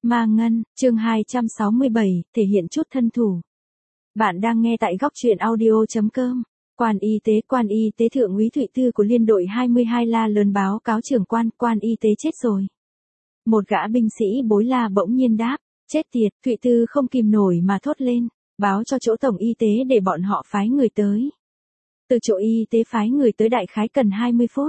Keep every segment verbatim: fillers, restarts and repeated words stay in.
Ma Ngân, chương hai trăm sáu mươi bảy, thể hiện chút thân thủ. Bạn đang nghe tại góc truyện audio chấm com. Quan y tế, quan y tế thượng úy Thụy Tư của liên đội hai mươi hai la lớn báo cáo trưởng quan, quan y tế chết rồi. Một gã binh sĩ bối la bỗng nhiên đáp, chết tiệt, Thụy Tư không kìm nổi mà thốt lên, báo cho chỗ tổng y tế để bọn họ phái người tới. Từ chỗ y tế phái người tới đại khái cần hai mươi phút.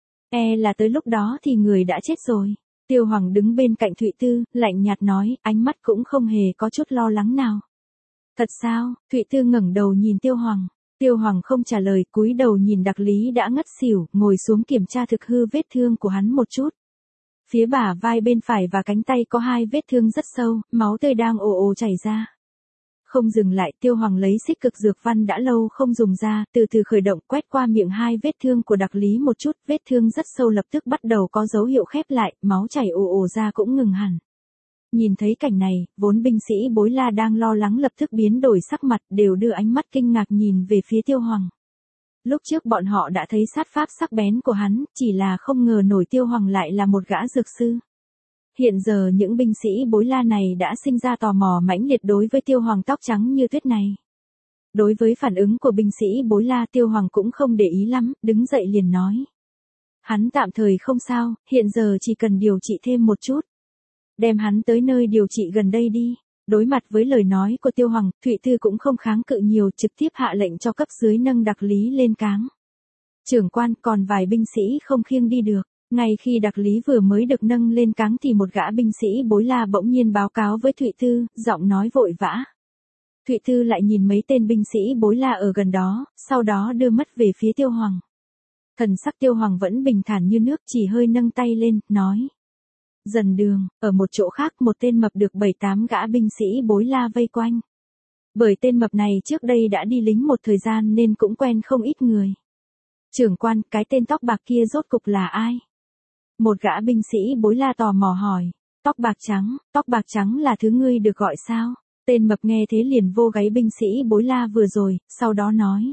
E là tới lúc đó thì người đã chết rồi. Tiêu Hoàng đứng bên cạnh Thụy Tư, lạnh nhạt nói, ánh mắt cũng không hề có chút lo lắng nào. Thật sao? Thụy Tư ngẩng đầu nhìn Tiêu Hoàng. Tiêu Hoàng không trả lời, cúi đầu nhìn Đặc Lý đã ngất xỉu, ngồi xuống kiểm tra thực hư vết thương của hắn một chút. Phía bả vai bên phải và cánh tay có hai vết thương rất sâu, máu tươi đang ồ ồ chảy ra. Không dừng lại, Tiêu Hoàng lấy xích cực dược văn đã lâu không dùng ra, từ từ khởi động quét qua miệng hai vết thương của Đặc Lý một chút, vết thương rất sâu lập tức bắt đầu có dấu hiệu khép lại, máu chảy ồ ồ ra cũng ngừng hẳn. Nhìn thấy cảnh này, vốn binh sĩ bối la đang lo lắng lập tức biến đổi sắc mặt, đều đưa ánh mắt kinh ngạc nhìn về phía Tiêu Hoàng. Lúc trước bọn họ đã thấy sát pháp sắc bén của hắn, chỉ là không ngờ nổi Tiêu Hoàng lại là một gã dược sư. Hiện giờ những binh sĩ bối la này đã sinh ra tò mò mãnh liệt đối với Tiêu Hoàng tóc trắng như tuyết này. Đối với phản ứng của binh sĩ bối la, Tiêu Hoàng cũng không để ý lắm, đứng dậy liền nói. Hắn tạm thời không sao, hiện giờ chỉ cần điều trị thêm một chút. Đem hắn tới nơi điều trị gần đây đi. Đối mặt với lời nói của Tiêu Hoàng, Thụy Tư cũng không kháng cự nhiều, trực tiếp hạ lệnh cho cấp dưới nâng Đặc Lý lên cáng. Trưởng quan, còn vài binh sĩ không khiêng đi được. Ngay khi Đặc Lý vừa mới được nâng lên cáng thì một gã binh sĩ bối la bỗng nhiên báo cáo với Thụy Tư, giọng nói vội vã. Thụy Tư lại nhìn mấy tên binh sĩ bối la ở gần đó, sau đó đưa mắt về phía Tiêu Hoàng. Thần sắc Tiêu Hoàng vẫn bình thản như nước, chỉ hơi nâng tay lên, nói. Dần đường, ở một chỗ khác một tên mập được bảy tám gã binh sĩ bối la vây quanh. Bởi tên mập này trước đây đã đi lính một thời gian nên cũng quen không ít người. Trưởng quan, cái tên tóc bạc kia rốt cục là ai? Một gã binh sĩ bối la tò mò hỏi. Tóc bạc trắng, tóc bạc trắng là thứ ngươi được gọi sao? Tên mập nghe thế liền vô gáy binh sĩ bối la vừa rồi, sau đó nói.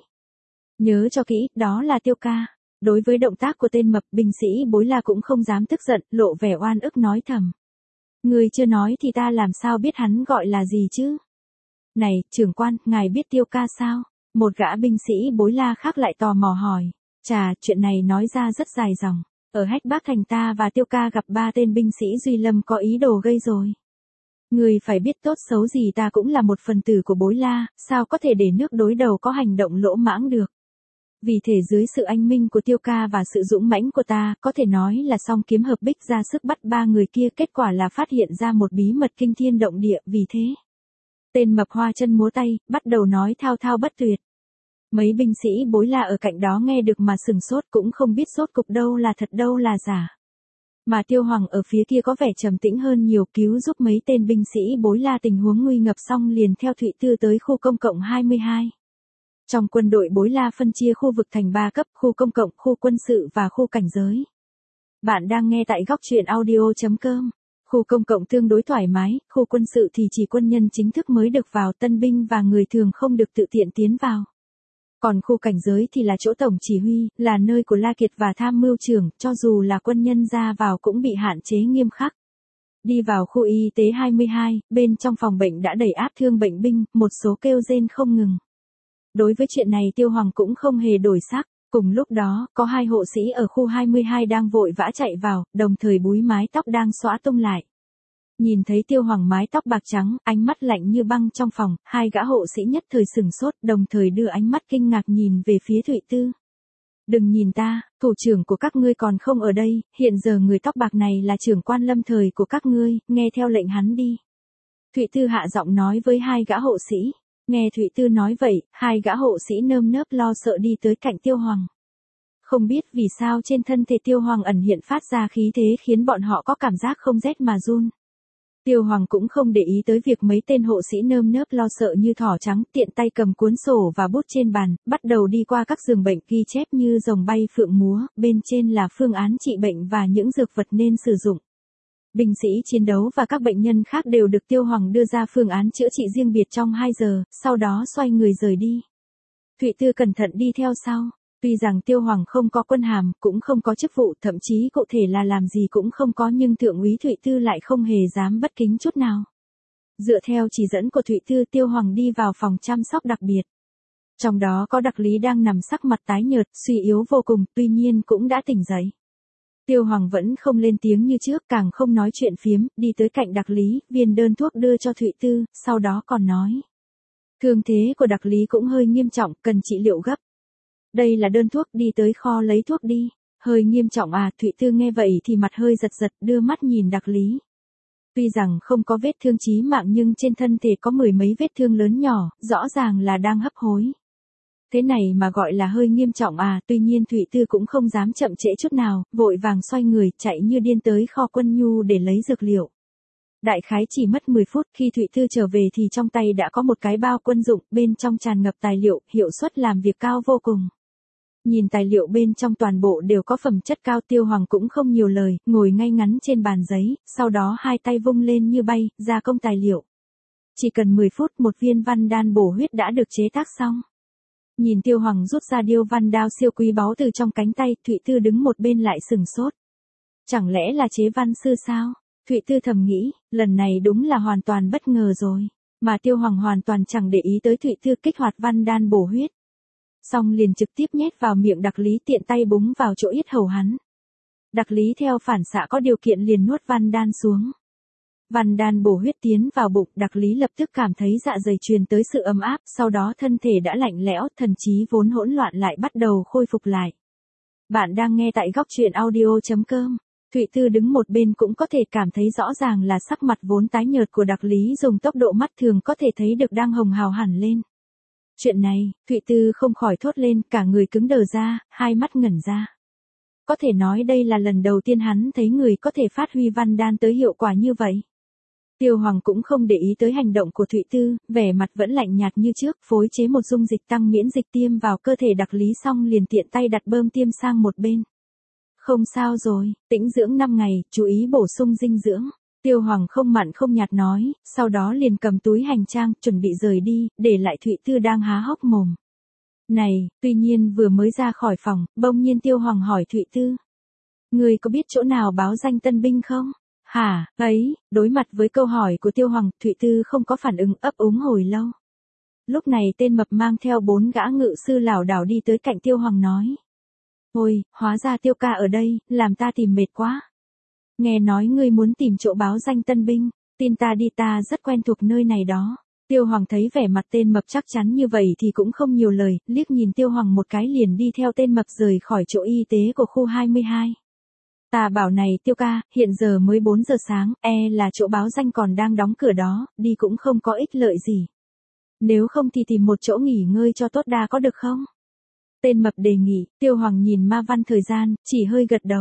Nhớ cho kỹ, đó là Tiêu ca. Đối với động tác của tên mập, binh sĩ bối la cũng không dám tức giận, lộ vẻ oan ức nói thầm. Ngươi chưa nói thì ta làm sao biết hắn gọi là gì chứ? Này, trưởng quan, ngài biết Tiêu ca sao? Một gã binh sĩ bối la khác lại tò mò hỏi. Chà, chuyện này nói ra rất dài dòng. Ở Hách Bác Thành ta và Tiêu ca gặp ba tên binh sĩ Duy Lâm có ý đồ gây rồi. Người phải biết tốt xấu gì ta cũng là một phần tử của bối la, sao có thể để nước đối đầu có hành động lỗ mãng được. Vì thể dưới sự anh minh của Tiêu ca và sự dũng mãnh của ta, có thể nói là song kiếm hợp bích ra sức bắt ba người kia, kết quả là phát hiện ra một bí mật kinh thiên động địa, vì thế. Tên mập hoa chân múa tay, bắt đầu nói thao thao bất tuyệt. Mấy binh sĩ bối la ở cạnh đó nghe được mà sừng sốt, cũng không biết sốt cục đâu là thật đâu là giả. Mà Tiêu Hoàng ở phía kia có vẻ trầm tĩnh hơn nhiều, cứu giúp mấy tên binh sĩ bối la tình huống nguy ngập xong liền theo Thụy Tư tới khu công cộng hai mươi hai. Trong quân đội bối la phân chia khu vực thành ba cấp, khu công cộng, khu quân sự và khu cảnh giới. Bạn đang nghe tại góc truyện audio chấm com. Khu công cộng tương đối thoải mái, khu quân sự thì chỉ quân nhân chính thức mới được vào, tân binh và người thường không được tự tiện tiến vào. Còn khu cảnh giới thì là chỗ tổng chỉ huy, là nơi của La Kiệt và tham mưu trưởng, cho dù là quân nhân ra vào cũng bị hạn chế nghiêm khắc. Đi vào khu y tế hai mươi hai, bên trong phòng bệnh đã đầy áp thương bệnh binh, một số kêu rên không ngừng. Đối với chuyện này Tiêu Hoàng cũng không hề đổi sắc. Cùng lúc đó, có hai hộ sĩ ở khu hai mươi hai đang vội vã chạy vào, đồng thời búi mái tóc đang xõa tung lại. Nhìn thấy Tiêu Hoàng mái tóc bạc trắng, ánh mắt lạnh như băng trong phòng, hai gã hộ sĩ nhất thời sừng sốt, đồng thời đưa ánh mắt kinh ngạc nhìn về phía Thụy Tư. Đừng nhìn ta, thủ trưởng của các ngươi còn không ở đây, hiện giờ người tóc bạc này là trưởng quan lâm thời của các ngươi, nghe theo lệnh hắn đi. Thụy Tư hạ giọng nói với hai gã hộ sĩ. Nghe Thụy Tư nói vậy, hai gã hộ sĩ nơm nớp lo sợ đi tới cạnh Tiêu Hoàng. Không biết vì sao trên thân thể Tiêu Hoàng ẩn hiện phát ra khí thế khiến bọn họ có cảm giác không rét mà run. Tiêu Hoàng cũng không để ý tới việc mấy tên hộ sĩ nơm nớp lo sợ như thỏ trắng, tiện tay cầm cuốn sổ và bút trên bàn, bắt đầu đi qua các giường bệnh ghi chép như rồng bay phượng múa, bên trên là phương án trị bệnh và những dược vật nên sử dụng. Binh sĩ chiến đấu và các bệnh nhân khác đều được Tiêu Hoàng đưa ra phương án chữa trị riêng biệt trong hai giờ, sau đó xoay người rời đi. Thụy Tư cẩn thận đi theo sau. Tuy rằng Tiêu Hoàng không có quân hàm, cũng không có chức vụ, thậm chí cụ thể là làm gì cũng không có, nhưng Thượng úy Thụy Tư lại không hề dám bất kính chút nào. Dựa theo chỉ dẫn của Thụy Tư, Tiêu Hoàng đi vào phòng chăm sóc đặc biệt. Trong đó có Đặc Lý đang nằm sắc mặt tái nhợt, suy yếu vô cùng, tuy nhiên cũng đã tỉnh dậy. Tiêu Hoàng vẫn không lên tiếng như trước, càng không nói chuyện phiếm, đi tới cạnh Đặc Lý, viên đơn thuốc đưa cho Thụy Tư, sau đó còn nói. Thương thế của Đặc Lý cũng hơi nghiêm trọng, cần trị liệu gấp. Đây là đơn thuốc, đi tới kho lấy thuốc đi. Hơi nghiêm trọng à, Thụy Tư nghe vậy thì mặt hơi giật giật, đưa mắt nhìn Đặc Lý. Tuy rằng không có vết thương chí mạng nhưng trên thân thể có mười mấy vết thương lớn nhỏ, rõ ràng là đang hấp hối. Thế này mà gọi là hơi nghiêm trọng à, tuy nhiên Thụy Tư cũng không dám chậm trễ chút nào, vội vàng xoay người, chạy như điên tới kho quân nhu để lấy dược liệu. Đại khái chỉ mất mười phút, khi Thụy Tư trở về thì trong tay đã có một cái bao quân dụng, bên trong tràn ngập tài liệu, hiệu suất làm việc cao vô cùng. Nhìn tài liệu bên trong toàn bộ đều có phẩm chất cao, Tiêu Hoàng cũng không nhiều lời, ngồi ngay ngắn trên bàn giấy, sau đó hai tay vung lên như bay, gia công tài liệu. Chỉ cần mười phút, một viên văn đan bổ huyết đã được chế tác xong. Nhìn Tiêu Hoàng rút ra điêu văn đao siêu quý báu từ trong cánh tay, Thụy Tư đứng một bên lại sừng sốt. Chẳng lẽ là chế văn sư sao? Thụy Tư thầm nghĩ, lần này đúng là hoàn toàn bất ngờ rồi. Mà Tiêu Hoàng hoàn toàn chẳng để ý tới Thụy Tư kích hoạt văn đan bổ huyết. Xong liền trực tiếp nhét vào miệng Đặc Lý, tiện tay búng vào chỗ yết hầu hắn. Đặc Lý theo phản xạ có điều kiện liền nuốt văn đan xuống. Văn đan bổ huyết tiến vào bụng, Đặc Lý lập tức cảm thấy dạ dày truyền tới sự ấm áp, sau đó thân thể đã lạnh lẽo, thần trí vốn hỗn loạn lại bắt đầu khôi phục lại. Bạn đang nghe tại góc truyện audio chấm com. Thụy Tư đứng một bên cũng có thể cảm thấy rõ ràng là sắc mặt vốn tái nhợt của Đặc Lý dùng tốc độ mắt thường có thể thấy được đang hồng hào hẳn lên. Chuyện này, Thụy Tư không khỏi thốt lên, cả người cứng đờ ra, hai mắt ngẩn ra. Có thể nói đây là lần đầu tiên hắn thấy người có thể phát huy văn đan tới hiệu quả như vậy. Tiêu Hoàng cũng không để ý tới hành động của Thụy Tư, vẻ mặt vẫn lạnh nhạt như trước, phối chế một dung dịch tăng miễn dịch tiêm vào cơ thể Đặc Lý xong liền tiện tay đặt bơm tiêm sang một bên. Không sao rồi, tĩnh dưỡng năm ngày, chú ý bổ sung dinh dưỡng. Tiêu Hoàng không mặn không nhạt nói, sau đó liền cầm túi hành trang, chuẩn bị rời đi, để lại Thụy Tư đang há hốc mồm. Này, tuy nhiên vừa mới ra khỏi phòng, bỗng nhiên Tiêu Hoàng hỏi Thụy Tư. Người có biết chỗ nào báo danh tân binh không? Hả, ấy, đối mặt với câu hỏi của Tiêu Hoàng, Thụy Tư không có phản ứng, ấp úng hồi lâu. Lúc này tên mập mang theo bốn gã ngự sư lảo đảo đi tới cạnh Tiêu Hoàng nói. Ôi, hóa ra Tiêu ca ở đây, làm ta tìm mệt quá. Nghe nói ngươi muốn tìm chỗ báo danh tân binh, tin ta đi, ta rất quen thuộc nơi này đó. Tiêu Hoàng thấy vẻ mặt tên mập chắc chắn như vậy thì cũng không nhiều lời, liếc nhìn Tiêu Hoàng một cái liền đi theo tên mập rời khỏi chỗ y tế của khu hai mươi hai. Ta bảo này Tiêu ca, hiện giờ mới bốn giờ sáng, e là chỗ báo danh còn đang đóng cửa đó, đi cũng không có ích lợi gì. Nếu không thì tìm một chỗ nghỉ ngơi cho tốt đa có được không? Tên mập đề nghị, Tiêu Hoàng nhìn ma văn thời gian, chỉ hơi gật đầu.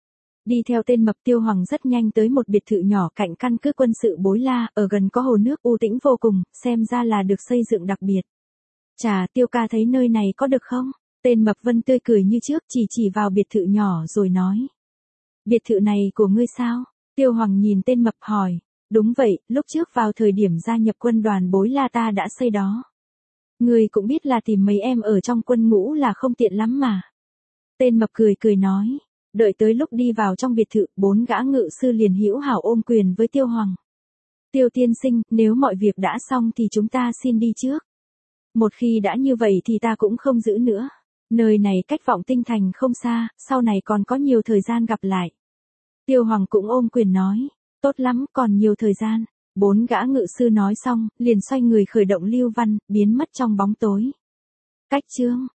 Đi theo tên mập, Tiêu Hoàng rất nhanh tới một biệt thự nhỏ cạnh căn cứ quân sự Bối La, ở gần có hồ nước u tĩnh vô cùng, xem ra là được xây dựng đặc biệt. Chà, Tiêu ca thấy nơi này có được không? Tên mập Vân tươi cười như trước, chỉ chỉ vào biệt thự nhỏ rồi nói. Biệt thự này của ngươi sao? Tiêu Hoàng nhìn tên mập hỏi. Đúng vậy, lúc trước vào thời điểm gia nhập quân đoàn Bối La ta đã xây đó. Ngươi cũng biết là tìm mấy em ở trong quân ngũ là không tiện lắm mà. Tên mập cười cười nói. Đợi tới lúc đi vào trong biệt thự, bốn gã ngự sư liền hữu hảo ôm quyền với Tiêu Hoàng. Tiêu tiên sinh, nếu mọi việc đã xong thì chúng ta xin đi trước. Một khi đã như vậy thì ta cũng không giữ nữa. Nơi này cách Vọng Tinh Thành không xa, sau này còn có nhiều thời gian gặp lại. Tiêu Hoàng cũng ôm quyền nói. Tốt lắm, còn nhiều thời gian. Bốn gã ngự sư nói xong, liền xoay người khởi động lưu văn, biến mất trong bóng tối. Cách chương